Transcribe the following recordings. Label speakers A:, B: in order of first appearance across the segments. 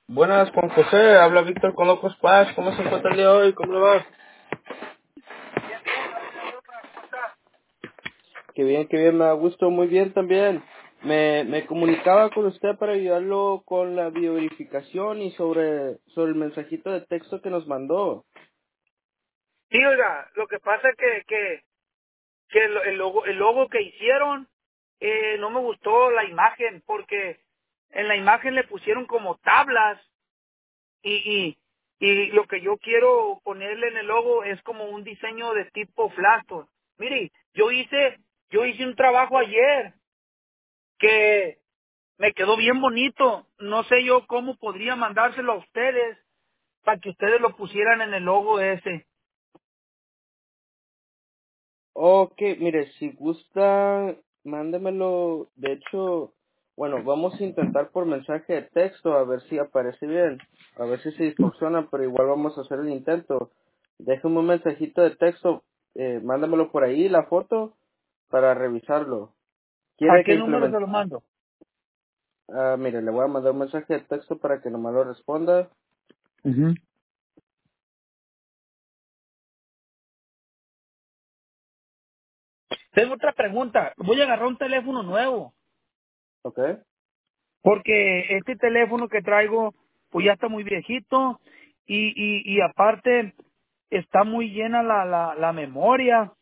A: Buenas, Juan José. Habla Víctor con Locos Paz. ¿Cómo se encuentra el día de hoy? ¿Cómo le va? Qué bien, me da gusto. Muy bien también. Me comunicaba con usted para ayudarlo con la bioverificación y sobre el mensajito de texto que nos mandó.
B: Sí, oiga, lo que pasa es que el logo que hicieron no me gustó la imagen porque en la imagen le pusieron como tablas y, y, y lo que yo quiero ponerle en el logo es como un diseño de tipo Flastor. Mire, yo hice un trabajo ayer que me quedó bien bonito. No sé yo cómo podría mandárselo a ustedes para que ustedes lo pusieran en el logo ese.
A: Ok, mire, si gusta, mándemelo. De hecho, bueno, vamos a intentar por mensaje de texto a ver si aparece bien. A ver si se distorsiona, pero igual vamos a hacer el intento. Déjeme un mensajito de texto, mándamelo por ahí, la foto, para revisarlo.
B: ¿A
A: ¿Quiere que
B: qué número se
A: implemente?
B: lo mando?
A: Mire, le voy a mandar un mensaje de texto para que nomás lo responda.
B: Ujú. Tengo otra pregunta. Voy a agarrar un teléfono nuevo,
A: ¿Ok?
B: porque este teléfono que traigo, pues ya está muy viejito y aparte está muy llena la memoria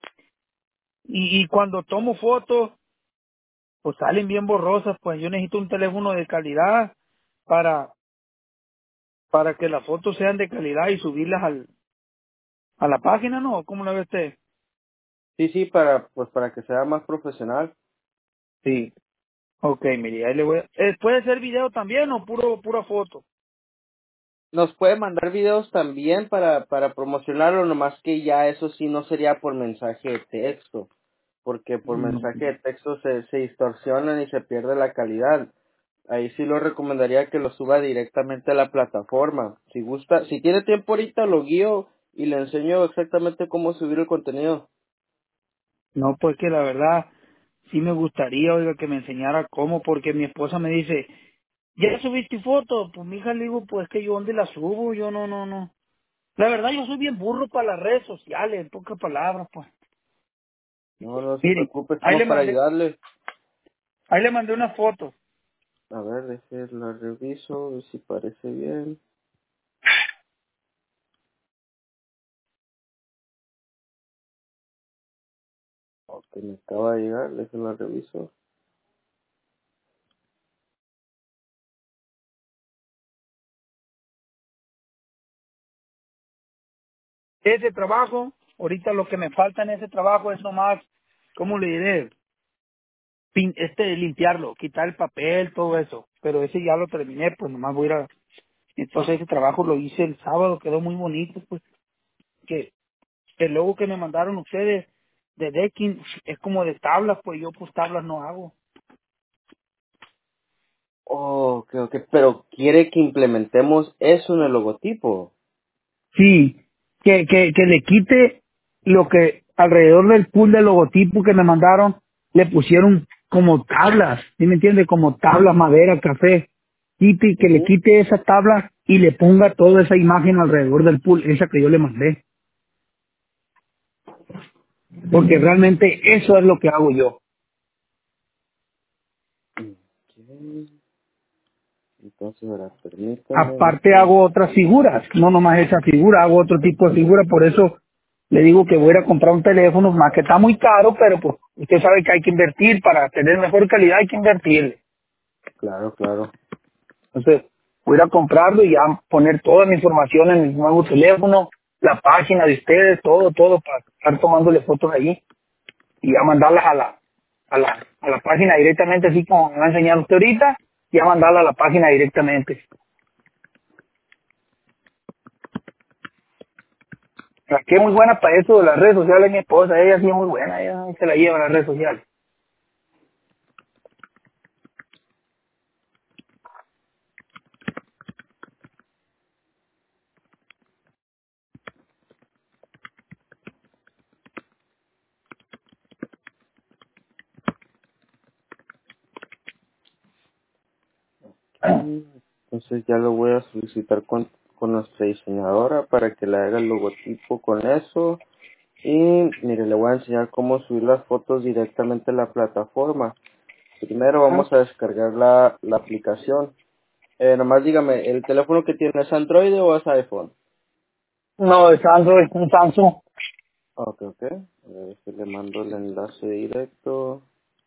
B: y cuando tomo fotos, pues salen bien borrosas. Pues yo necesito un teléfono de calidad para, para que las fotos sean de calidad y subirlas a la página, ¿no? ¿Cómo la ve usted?
A: Sí, sí, pues para que sea más profesional.
B: Sí. Ok, mire, ahí le voy a... ¿Puede ser video también o pura foto?
A: Nos puede mandar videos también para promocionarlo, nomás que ya eso sí no sería por mensaje de texto, porque por mensaje de texto se distorsionan y se pierde la calidad. Ahí sí lo recomendaría que lo suba directamente a la plataforma. Si gusta, si tiene tiempo ahorita lo guío y le enseño exactamente cómo subir el contenido.
B: No, pues que la verdad sí me gustaría, oiga, que me enseñara cómo, porque mi esposa me dice, ¿ya subiste foto? Pues mi hija le digo, pues que yo dónde la subo, yo no. La verdad yo soy bien burro para las redes sociales, en pocas palabras, pues.
A: No, no se
B: Mire,
A: preocupe,
B: ahí
A: estamos
B: le
A: para
B: mandé,
A: ayudarle.
B: ahí le mandé una foto.
A: A ver, la reviso, a ver si parece bien. Ok, me acaba de llegar, la reviso.
B: Ese trabajo, ahorita lo que me falta en ese trabajo es nomás, ¿cómo le diré? Limpiarlo, quitar el papel, todo eso. Pero ese ya lo terminé, pues nomás voy a ir a... Entonces ese trabajo lo hice el sábado, quedó muy bonito, pues. Que el logo que me mandaron ustedes de decking es como de tablas, pues yo pues tablas no hago.
A: Oh, ok, pero quiere que implementemos eso en el logotipo.
B: Sí, que le quite lo que alrededor del pool de logotipo que me mandaron, le pusieron como tablas, ¿sí me entiende? Como tablas, madera, café. Que le
A: Ujú.
B: quite esa tabla y le ponga toda esa imagen alrededor del pool, esa que yo le mandé. Porque realmente eso es lo que hago yo.
A: Ok, entonces, ahora, permítame,
B: Aparte hago otras figuras, no nomás esa figura, hago otro tipo de figura, por eso le digo que voy a ir a comprar un teléfono, más que está muy caro, pero pues usted sabe que hay que invertir, para tener mejor calidad hay que invertir.
A: Claro, claro.
B: Entonces, voy a ir a comprarlo y ya poner toda mi información en el nuevo teléfono, la página de ustedes, todo, para estar tomándole fotos allí y ya mandarlas a la página directamente, así como me va a enseñar usted ahorita, ya mandarla a la página directamente. La que es muy buena para eso de las redes sociales, mi esposa, ella sí es muy buena, ella se la lleva a las redes sociales.
A: Ok, Entonces ya lo voy a solicitar con nuestra diseñadora para que le haga el logotipo con eso. Y mire, le voy a enseñar cómo subir las fotos directamente a la plataforma. Primero vamos a descargar la aplicación. Nomás dígame, ¿el teléfono que tiene es Android o es iPhone?
B: No, es Android, un Samsung.
A: Ok, ok. A ver si le mando el enlace directo.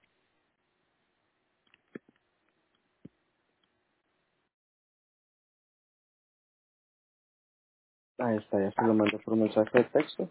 A: Ahí está, ya se lo mando por mensaje de texto.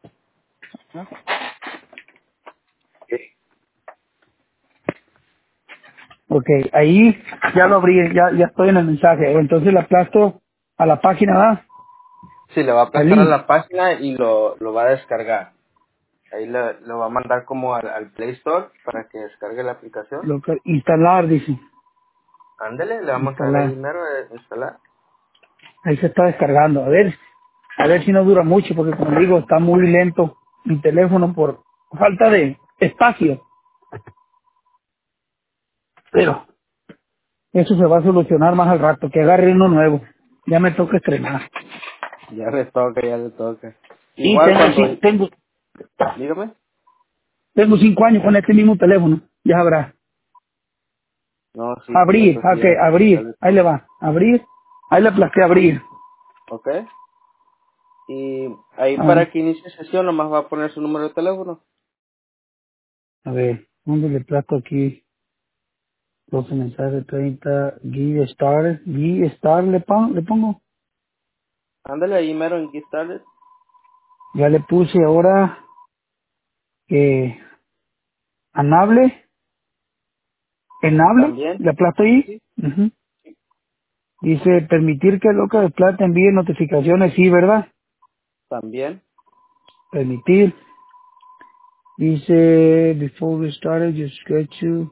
B: Ok, ahí ya lo abrí, ya estoy en el mensaje. Entonces le aplasto a la página, ¿verdad?
A: Sí, le va a
B: Al
A: aplastar a
B: link.
A: la página y lo va a descargar. Ahí lo va a mandar como al Play Store para que descargue la aplicación.
B: Instalar, dice.
A: Ándele, le vamos a dar ahí
B: Instalar.
A: primero instalar.
B: Ahí se está descargando. A ver si no dura mucho, porque como digo, está muy lento mi teléfono por falta de espacio. Pero eso se va a solucionar más al rato, que agarre uno nuevo. Ya me toca estrenar.
A: Ya le toca, ya le toca.
B: Sí,
A: Igual cuando, dígame.
B: tengo 5 años con este mismo teléfono. Ya habrá.
A: No, sí, con
B: Abrir,
A: eso sí
B: ok,
A: ya
B: abrir.
A: le
B: Ahí le
A: toca.
B: va. Abrir. Ahí le aplasté abrir.
A: ¿Ok? Y ahí
B: Ah,
A: para que inicie sesión nomás va a poner su número de teléfono.
B: a ver, ¿dónde le aplasto aquí? 12 mensajes, 30, Guy Star. Guy Star le pongo.
A: Ándale ahí mero en Get Started.
B: Ya le puse ahora Anable. Enable.
A: También,
B: Le aplasto
A: sí,
B: ahí.
A: sí,
B: Ujú. Dice permitir que Loca de Plata envíe notificaciones. Sí, ¿verdad?
A: también,
B: Permitir. Dice before we started, just get to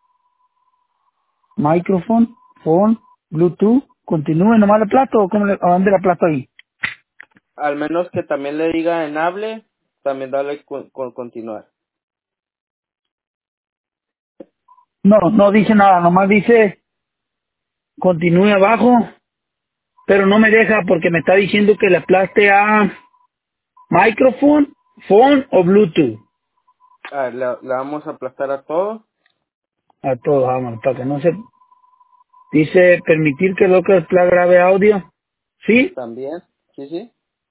B: microphone, phone, Bluetooth. Continúe, nomás le aplasto o a dónde le aplasto ahí.
A: al menos que también le diga en hable, también dale con continuar.
B: No, no dice nada, nomás dice continúe abajo, pero no me deja porque me está diciendo que le aplaste a microphone, phone o Bluetooth.
A: Le vamos a aplastar a todo,
B: A todos, vamos, para que no se... Dice permitir que Local Play grabe audio. ¿Sí?
A: también, sí, sí,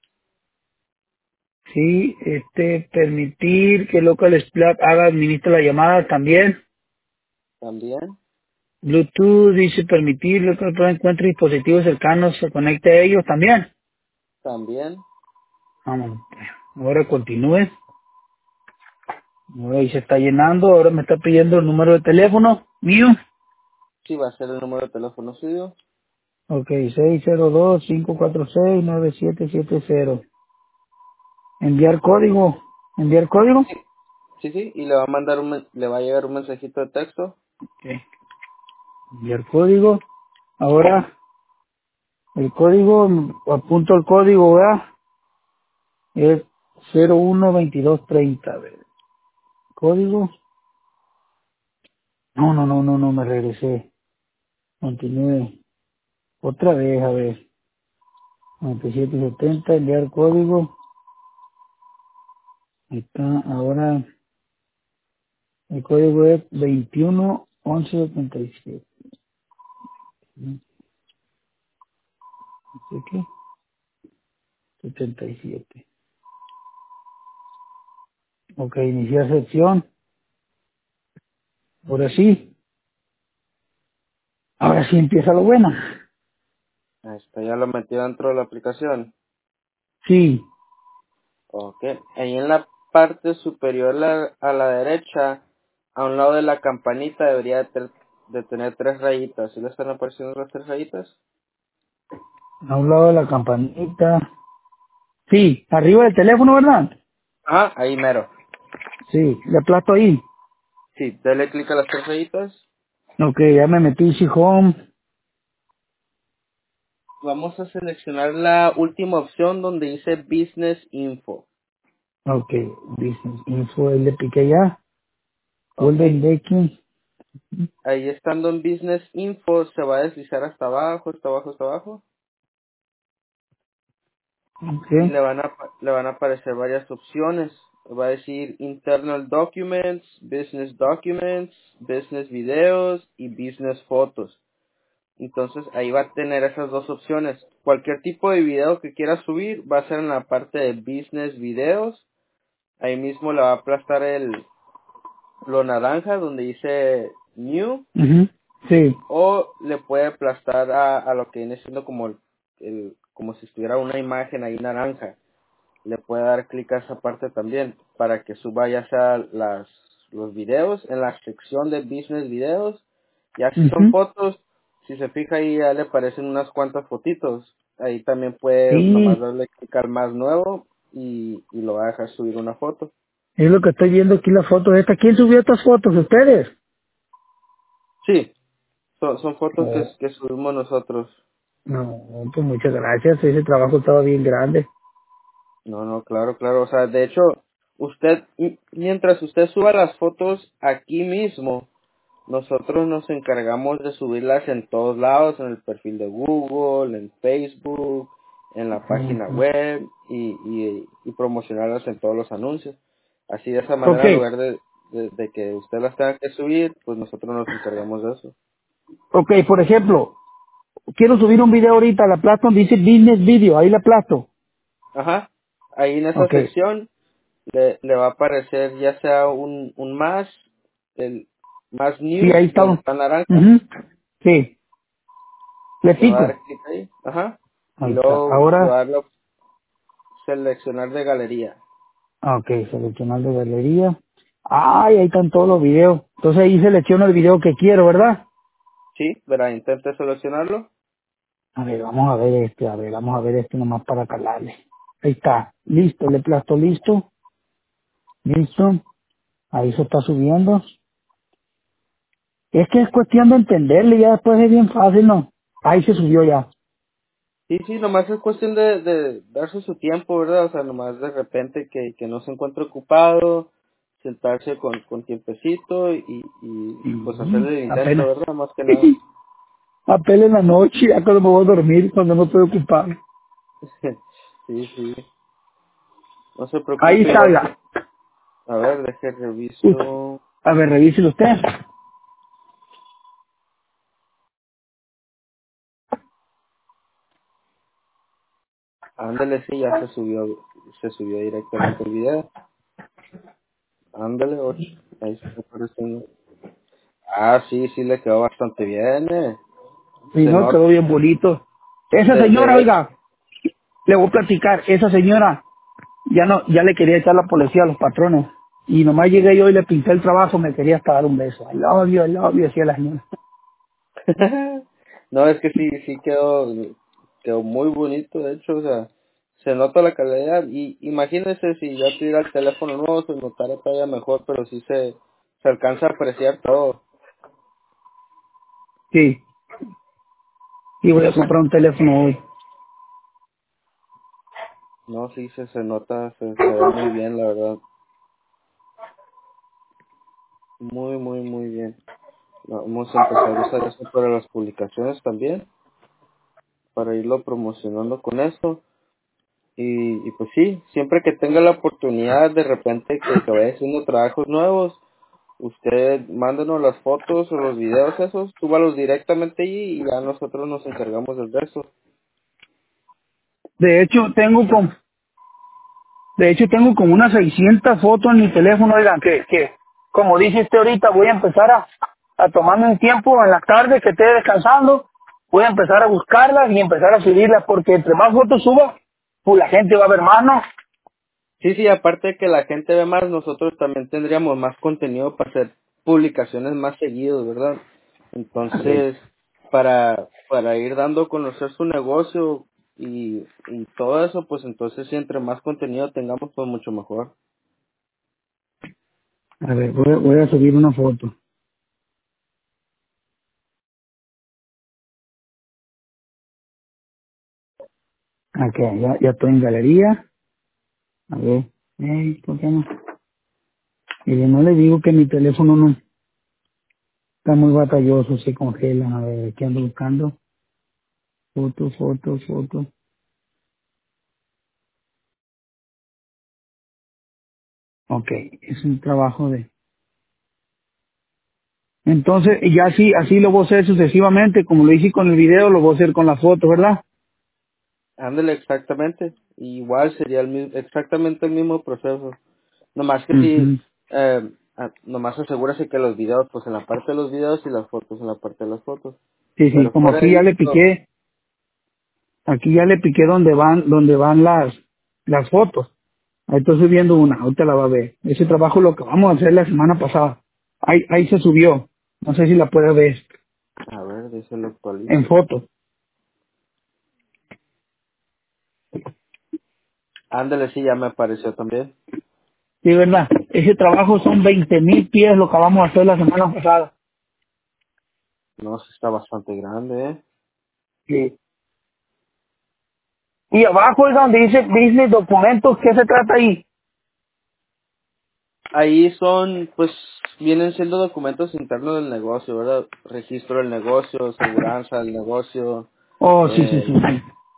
B: Sí, permitir que Local Play haga, administra la llamada también.
A: también,
B: Bluetooth dice permitir Local Play encuentre dispositivos cercanos, se conecte a ellos también.
A: también,
B: Vamos, ahora continúe. Ahora ahí se está llenando, ahora me está pidiendo el número de teléfono mío.
A: sí va a ser el número de teléfono suyo,
B: Ok, 602-546-9770. Enviar código. ¿Enviar código?
A: sí, sí, y le va a mandar le va a llegar un mensajito de texto,
B: Ok. Enviar código. Ahora, el código, apunto el código, ¿verdad? Es 012230. A ver, código. No, me regresé. Continúe. Otra vez, a ver. 9770, enviar código. Ahí está, ahora el código es 211177. ¿No sé qué? 77. Ok, iniciar sección. Ahora sí. Ahora sí empieza lo bueno.
A: ahí está, ya lo metió dentro de la aplicación.
B: Sí.
A: Ok, ahí en la parte superior a la derecha, a un lado de la campanita debería de tener tres rayitas. ¿Sí le están apareciendo las tres rayitas?
B: A un lado de la campanita. Sí, arriba del teléfono, ¿verdad?
A: Ah, ahí mero.
B: Sí, le aplasto ahí.
A: Sí, dale clic a las tres rayitas.
B: Ok, ya me metí sí home.
A: Vamos a seleccionar la última opción donde dice Business Info.
B: Ok, business info, le piqué ya.
A: Ok,
B: Golden Decking.
A: Ahí estando en Business Info, se va a deslizar hasta abajo, hasta abajo, hasta abajo. Y
C: Okay.
A: le van a aparecer varias opciones. Va a decir Internal Documents, Business Documents, Business Videos y Business Fotos. Entonces ahí va a tener esas dos opciones. Cualquier tipo de video que quiera subir va a ser en la parte de Business Videos. Ahí mismo le va a aplastar lo naranja donde dice New.
C: Ujú. Sí.
A: O le puede aplastar a lo que viene siendo como como si estuviera una imagen ahí naranja. Le puede dar clic a esa parte también para que suba ya sea los videos en la sección de Business Videos. Ya si son
C: Ujú.
A: fotos, si se fija ahí ya le aparecen unas cuantas fotitos. Ahí también puede nomás
C: Sí,
A: darle clic al más nuevo y lo va a dejar subir una foto.
C: es lo que estoy viendo aquí la foto de esta. ¿Quién subió estas fotos? ¿Ustedes?
A: Sí, son fotos
C: Oh,
A: que subimos nosotros.
C: no, pues muchas gracias. Ese trabajo estaba bien grande.
A: No, no, claro, claro. O sea, de hecho, mientras usted suba las fotos aquí mismo, nosotros nos encargamos de subirlas en todos lados, en el perfil de Google, en Facebook, en la página
C: Ujú.
A: web y promocionarlas en todos los anuncios. Así de esa
C: Ok,
A: manera, en lugar de que usted las tenga que subir, pues nosotros nos encargamos de eso.
C: ok, por ejemplo, quiero subir un video ahorita, la aplasto donde dice Business Video, ahí la aplasto.
A: Ajá. Ahí en esa
C: Ok,
A: sección le va a aparecer ya sea un más, el más
C: sí,
A: new,
C: ahí está.
A: donde está naranja,
C: Ujú. Sí, le
A: le va a
C: pico.
A: dar clic ahí, ajá, y
C: Ahí está.
A: luego le va
C: Ahora,
A: a dar seleccionar de galería.
C: ok, seleccionar de galería. Ay, ahí están todos los videos. Entonces ahí selecciono el video que quiero, ¿verdad?
A: Sí, verá, intente seleccionarlo.
C: A ver, vamos a ver este, vamos a ver este nomás para calarle. Ahí está, listo, le aplasto listo, listo, ahí se está subiendo. Es que es cuestión de entenderle, ya después es bien fácil, ¿no? Ahí se subió ya.
A: Sí, sí, nomás es cuestión de darse su tiempo, ¿verdad? O sea, nomás de repente que no se encuentre ocupado, sentarse con tiempecito y pues
C: Sí,
A: hacerle el intento,
C: apenas,
A: ¿verdad? Más que nada.
C: apenas en la noche, ya cuando me voy a dormir, cuando no estoy ocupado.
A: Sí, sí, no se
C: Ahí
A: preocupe, igual si,
C: salga.
A: a ver, deje
C: Usted,
A: reviso.
C: a ver, revíselo usted.
A: Ándale, sí, ya se subió directamente el video. Ándale, 8. Ahí se está apareciendo. Ah, sí, sí le quedó bastante bien,
C: Y
A: Se
C: no,
A: nota,
C: quedó bien bonito. Esa señora,
A: de hecho.
C: oiga, le voy a platicar, esa señora ya le quería echar la policía a los patrones. Y nomás llegué yo y le pinté el trabajo, me quería hasta dar un beso. I love you, decía la señora.
A: No, es que sí, sí quedó muy bonito, de hecho, o sea, se nota la calidad. Y imagínese si ya tuviera el teléfono nuevo, se notara todavía mejor, pero sí se alcanza a apreciar todo.
C: Sí, y voy a comprar un teléfono hoy.
A: No, sí, se nota, se ve muy bien, la verdad. Muy, muy, muy bien. Vamos a empezar a usar eso para las publicaciones también, para irlo promocionando con esto. Y pues sí, siempre que tenga la oportunidad de repente que vaya haciendo trabajos nuevos, usted mándenos las fotos o los videos esos, súbalos directamente allí y ya nosotros nos encargamos del resto.
C: De hecho, tengo como unas 600 fotos en mi teléfono, oigan, que como dice usted ahorita, voy a empezar a tomarme un tiempo en las tardes que esté descansando, voy a empezar a buscarlas y empezar a subirlas, porque entre más fotos suba, pues la gente va a ver más, ¿no?
A: Sí, sí, aparte de que la gente ve más, nosotros también tendríamos más contenido para hacer publicaciones más seguidos, ¿verdad?
C: Sí.
A: Entonces, para ir dando a conocer su negocio y todo eso, pues entonces si entre más contenido tengamos, pues mucho mejor.
C: A ver, voy a subir una foto. Ok, ya estoy en galería. A ver, ¿por qué no? Y no le digo que mi teléfono no. Está muy batalloso, se congelan. A ver, aquí ando buscando. Foto, foto, foto. Ok, es un trabajo de... Entonces, y ya así lo voy a hacer sucesivamente, como lo hice con el video, lo voy a hacer con la foto, ¿verdad?
A: Ándale, exactamente. Igual sería exactamente el mismo proceso. Nomás que si,
C: Ujú.
A: nomás asegúrese que los videos, pues en la parte de los videos y las fotos en la parte de las fotos.
C: Sí, sí,
A: Pero
C: como
A: fuera
C: aquí
A: de
C: ya le
A: esto,
C: piqué, donde van las fotos. Ahí estoy subiendo una, ahorita la va a ver. Ese trabajo lo que vamos a hacer la semana pasada. Ahí se subió. No sé si la puede ver
A: a ver, dice lo
C: en
A: actualizo.
C: foto.
A: Ándale, sí, ya me apareció también.
C: Sí, verdad. Ese trabajo son 20,000 pies lo que vamos a hacer la semana pasada.
A: No, sí está bastante grande, ¿eh?
C: Sí. Y abajo es donde dice business documentos, ¿qué se trata ahí?
A: Ahí son, pues, vienen siendo documentos internos del negocio, ¿verdad? Registro del negocio, seguranza del negocio,
C: Oh, sí, sí, sí.
A: eh,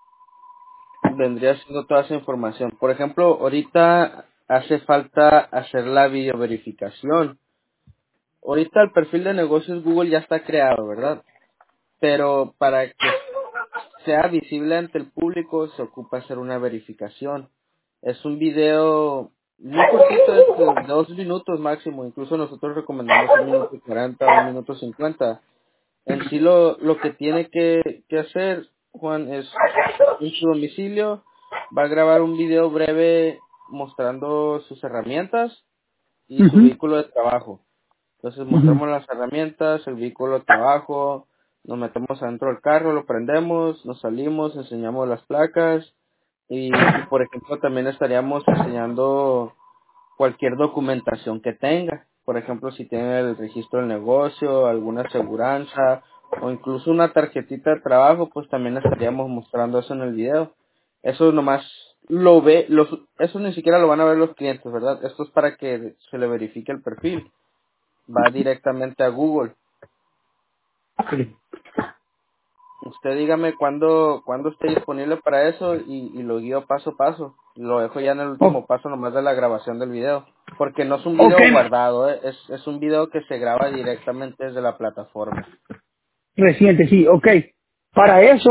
A: vendría siendo toda esa información. Por ejemplo, ahorita hace falta hacer la videoverificación. Ahorita el perfil de negocios Google ya está creado, ¿verdad? Pero para que sea visible ante el público se ocupa hacer una verificación. Es un video muy cortito, es de 2 minutos máximo, incluso nosotros recomendamos 1 minuto 40, 1 minuto 50. En sí lo que tiene que hacer, Juan, es en su domicilio, va a grabar un video breve mostrando sus herramientas y su
C: Ujú,
A: vehículo de trabajo. Entonces
C: ujú,
A: mostramos las herramientas, el vehículo de trabajo, nos metemos adentro del carro, lo prendemos, nos salimos, enseñamos las placas y por ejemplo también estaríamos enseñando cualquier documentación que tenga. Por ejemplo, si tiene el registro del negocio, alguna aseguranza o incluso una tarjetita de trabajo, pues también estaríamos mostrando eso en el video. Eso nomás eso ni siquiera lo van a ver los clientes, ¿verdad? Esto es para que se le verifique el perfil. Va directamente a Google.
C: sí.
A: Usted dígame cuándo esté disponible para eso y lo guío paso a paso. Lo dejo ya en el
C: Oh,
A: último paso nomás de la grabación del video. Porque no es un
C: ok,
A: video guardado, es un video que se graba directamente desde la plataforma.
C: reciente, sí, ok. Para eso,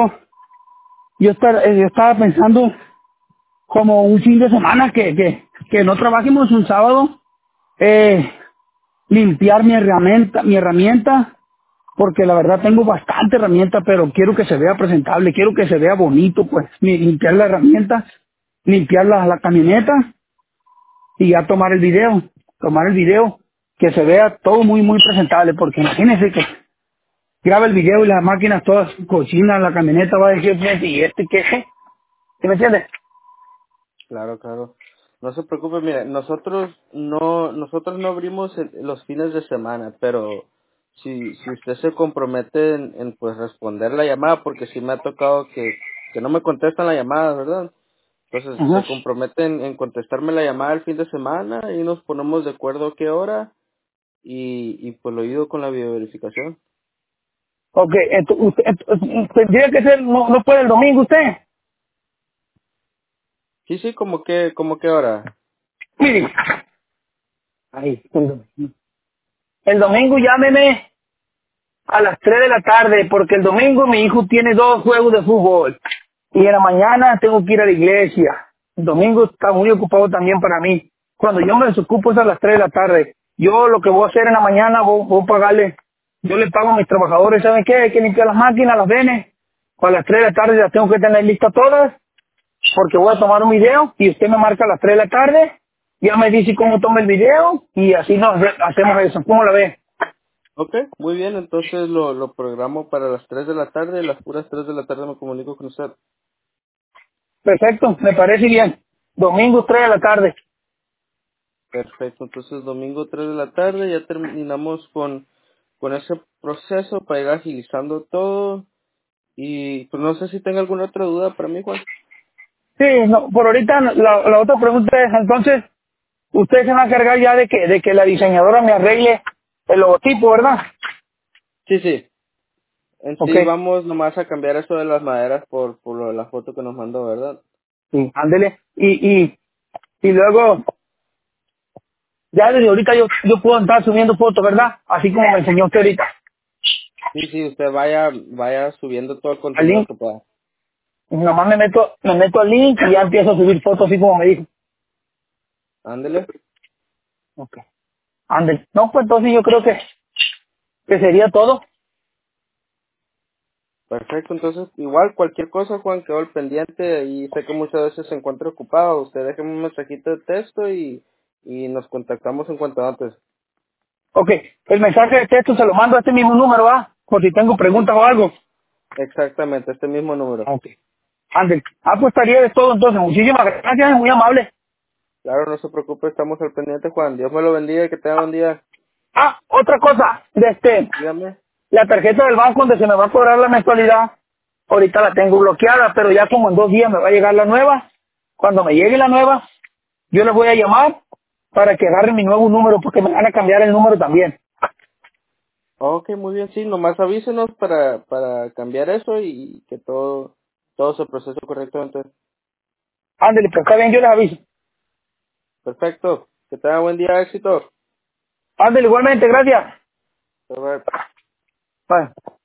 C: yo estaba pensando como un fin de semana que no trabajemos un sábado, eh, limpiar mi herramienta, porque la verdad tengo bastante herramienta, pero quiero que se vea presentable, quiero que se vea bonito, pues, limpiar la herramienta, limpiar la camioneta y ya tomar el video, que se vea todo muy, muy presentable, porque imagínense que graba el video y las máquinas todas cochinas, la camioneta va a decir, ¿y este qué? ¿Sí me entiendes?
A: Claro, claro. No se preocupe, mire, nosotros no abrimos los fines de semana, pero si usted se compromete en pues responder la llamada, porque si me ha tocado que no me contestan la llamada, ¿verdad? Entonces
C: Ajá.
A: se comprometen en contestarme la llamada el fin de semana y nos ponemos de acuerdo qué hora y pues lo ayudo con la videoverificación.
C: Ok, tendría que ser, no puede el domingo usted.
A: Sí, sí, como que hora.
C: Mire, ahí, el domingo llámeme a las 3 de la tarde, porque el domingo mi hijo tiene 2 juegos de fútbol. Y en la mañana tengo que ir a la iglesia. El domingo está muy ocupado también para mí. Cuando yo me desocupo es a las 3 de la tarde. Yo lo que voy a hacer en la mañana, voy a pagarle, yo le pago a mis trabajadores, ¿saben qué? Hay que limpiar las máquinas, las venes. A las 3 de la tarde las tengo que tener listas todas, porque voy a tomar un video y usted me marca a las 3 de la tarde, ya me dice cómo toma el video y así nos hacemos eso. ¿Cómo la ve?
A: Ok, muy bien, entonces lo programo para las 3 de la tarde, las puras 3 de la tarde me comunico con usted.
C: Perfecto, me parece bien. Domingo 3 de la tarde.
A: Perfecto, entonces domingo 3 de la tarde ya terminamos con ese proceso para ir agilizando todo y pues no sé si tenga alguna otra duda para mí, Juan.
C: Sí, no, por ahorita la otra pregunta es, entonces, usted se va a encargar ya de que la diseñadora me arregle el logotipo, ¿verdad?
A: Sí, sí. En
C: Ok,
A: sí vamos nomás a cambiar eso de las maderas por lo de la foto que nos mandó, ¿verdad?
C: sí, ándele. Y luego, ya desde ahorita yo puedo estar subiendo fotos, ¿verdad? Así como me enseñó usted ahorita.
A: Sí, sí, usted vaya subiendo todo el
C: Al
A: contenido
C: link,
A: que pueda.
C: nomás me meto al link y ya empiezo a subir fotos así como me dijo.
A: Ándele.
C: Ok. Ándele. No, pues entonces yo creo que sería todo.
A: Perfecto, entonces igual cualquier cosa, Juan, quedó al pendiente y sé que muchas veces se encuentra ocupado. Usted déjeme un mensajito de texto y nos contactamos en cuanto antes.
C: Ok, el mensaje de texto se lo mando a este mismo número, ¿va? Por si tengo
A: Sí,
C: preguntas o algo.
A: exactamente, este mismo número.
C: Ok. Ándele. Pues estaría de todo entonces. Muchísimas gracias, muy amable.
A: Claro, no se preocupe, estamos al pendiente, Juan. Dios me lo bendiga y que tenga buen día.
C: Otra cosa,
A: Dígame.
C: la tarjeta del banco donde se me va a cobrar la mensualidad, ahorita la tengo bloqueada, pero ya como en 2 días me va a llegar la nueva. Cuando me llegue la nueva, yo les voy a llamar para que agarren mi nuevo número, porque me van a cambiar el número también.
A: Ok, muy bien, sí, nomás avísenos para cambiar eso y que todo se procese correctamente.
C: Ándale, pues está bien, yo les aviso.
A: Perfecto, que tenga buen día, éxito.
C: Ándale, igualmente, gracias.
A: Bye, bye.
C: Bye.